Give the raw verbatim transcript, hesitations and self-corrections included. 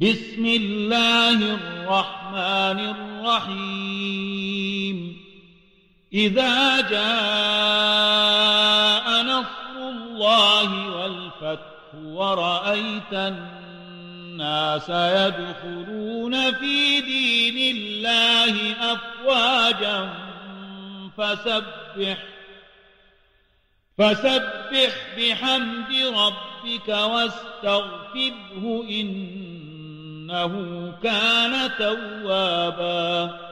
بسم الله الرحمن الرحيم إذا جاء نصر الله والفتح ورأيت الناس يدخلون في دين الله أفواجا فسبح فسبح بحمد ربك واستغفره إنه كان توابا